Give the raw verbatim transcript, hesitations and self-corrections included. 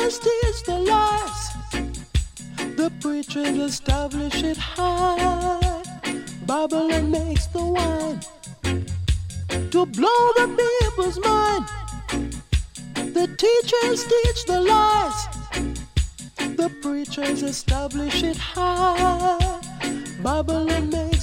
teachers teach the lies. The preachers establish it high. Babylon makes the wine to blow the people's mind. The teachers teach the lies. The preachers establish it high. Babylon makes